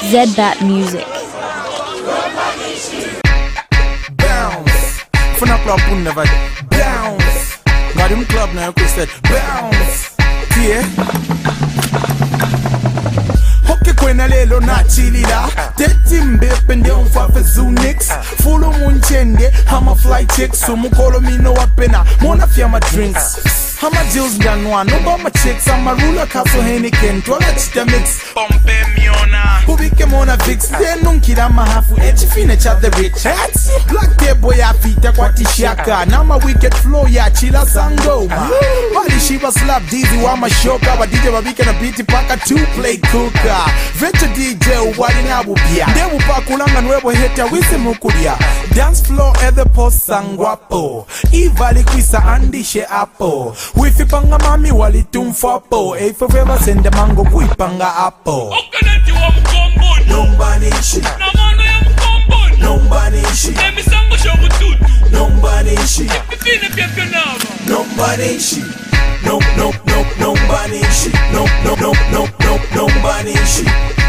Zbat Music. Bounce. For no club, we never bounce. Got him club now, you said bounce. Yeah. Hoke kwena lelo na chilila Teti mbepe nde umfafe Zunix Fulu munchende Hama fly chicks Sumukolo mino wapena Mona fiama drinks Hama Jills ganwa Nomba ma chicks Hama rula kaso Heineken Twala chita mix Pompe miona Ubike mona vix Denun kira mahafu Echi fine chat the rich Black day boy afita kwa tishaka Nama wicked flow ya chila sangoma Bali shiba slap dizi wa mashoka Wa DJ wabike na beati paka 2 play cooker Venture DJ wali na bubia Ndewu pa kulanga nwebo heta wisi mukulia Dance floor ethe post sangwapo Ivali kwisa andishe apo Wifi panga mami wali tumfapo Eifo feva sende mango kuipanga apo Okaneti wa mkomboni Nombanishi Namano ya mkomboni Nombanishi Nemisango shogu tutu Nombanishi Epifine pepyo nama Nombanishi Nombanishi Nombanishi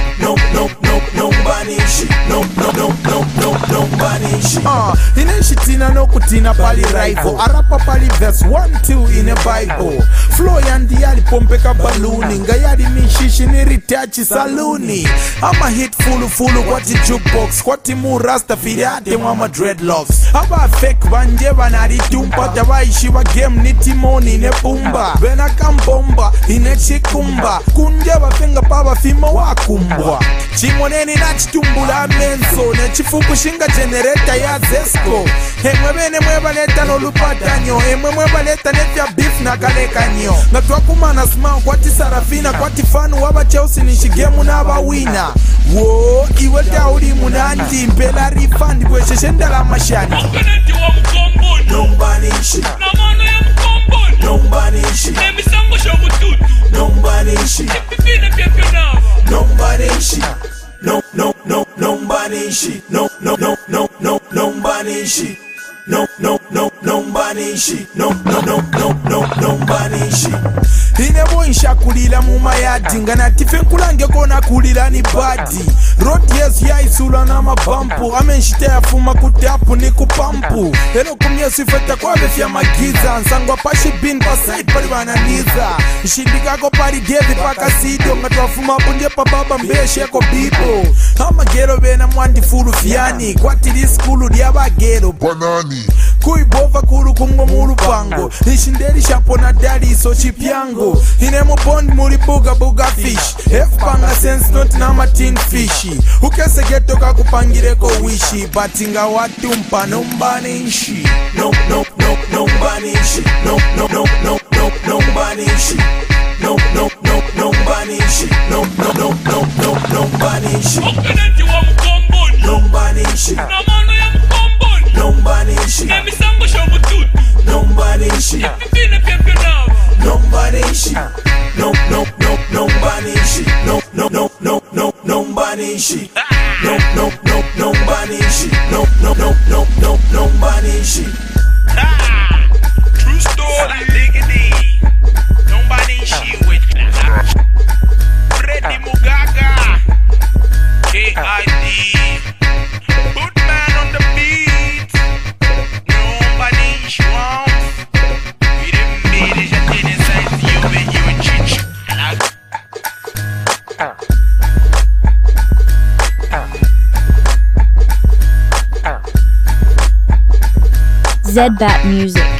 Nombanishi Ineshitina no kutina pali rival Arapa pali verse 1-2 in a Bible Flow yandi yali pompeka baluni Ngayadi mishishi niritachi saluni Ama hit fulu kwati jukebox Kwati mu rasta fidate mwama dreadlocks Aba fake banje banaritumpa Tawaishi wa game ni timoni ne pumba Bena kambomba ine chikumba Kunja bafenga paba fimo wakumbwa Chimoneni na chitumbula menso Ne chifuku shinga generator ya Zesco Hemwe bene mweba leta no lupatanyo Hemwe mweba leta nefya beef na kalekanyo Ngatwakumana smile kwati Sarafina Kwati fanu waba Chelsea nishigemu na wawina Woo, iwe dauri munandi Mpela refund kwesheshenda la mashani Okaneti wa mkomboni Nombanishi Namano ya mkomboni Nombanishi Nemisango shogu tutu Nombanishi Epifine pepyo nama Nombanishi Nombanishi Nombanishi Nombanishi Inebo inshakulila mumayadi Ngana tife nkulange kona kulila ni badi Road yes ya isula na mabampu Amenshite ya fuma kutapu ni kupampu Helo kumye sifeta kwa vefya magiza Nsangwa pashi bin pa side pari wananiza Nshindika ko pari gevi paka sido Ngatwa fuma bunje pa baba mbeshe ko bibo Hama gero bena mwandi fulu fiani Kwa tili skulu diaba gero Banani Kuibova kuru kumgo mulu pango Nishindeli shapo na dali so chipyango Inemo pond muri buga fish F-panga sense not na matin fishy Ukese geto kakupangire ko wishi Batinga watumpa nombanishi Nombanishi Nombanishi Nombanishi Okaneti wa mkomboni Nombanishi Namano ya mkomboni Nombanishi Nemisango shogu tutu Nombanishi Epifine pepyo nama Nombanishi Nombanishi Nombanishi Nombanishi True story Diggity Nombanishi with Freddy Mugaga K.I.D. Good man on the beat Nombanishi We didn't meet it just in inside you and you and Chich Zbat Music.